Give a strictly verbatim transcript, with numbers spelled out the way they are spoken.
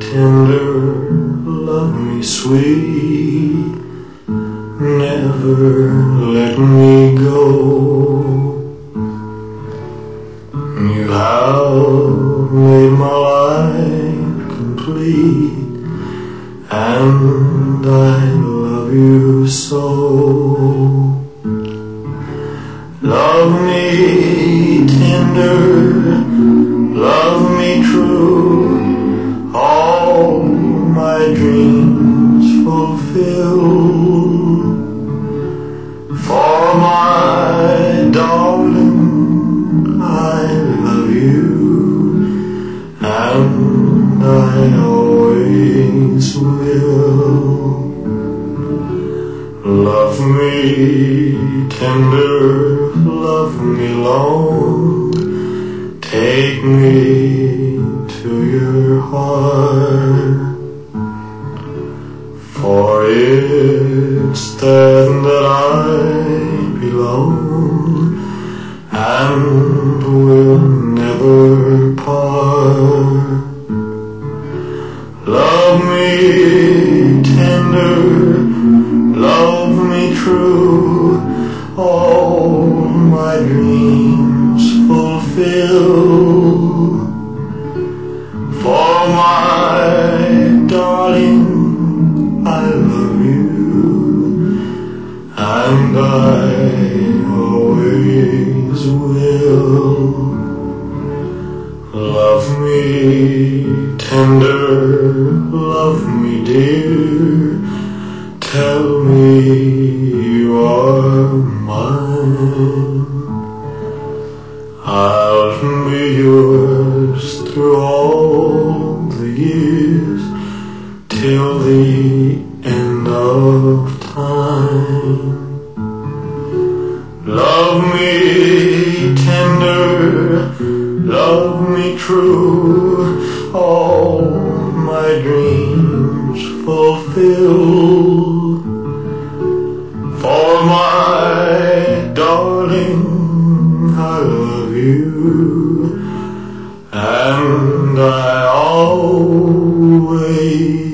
tender, love me sweet, never let me go. You have made my life complete, and I love you so. Love me tender, love me true, all my dreams fulfill. For my darling, I love you, and I always will. Love me tender, love me long, take me to your heart. For it's then that I belong, and will never part. Love me tender, love me true, all my dreams fulfill. For my darling, I love you, and I always will. Love me tender, love me dear, tell me you are mine. I'll be yours through all the years, till the end of time. Love me tender, love me true, all my dreams fulfill. For my darling, I love you, and I always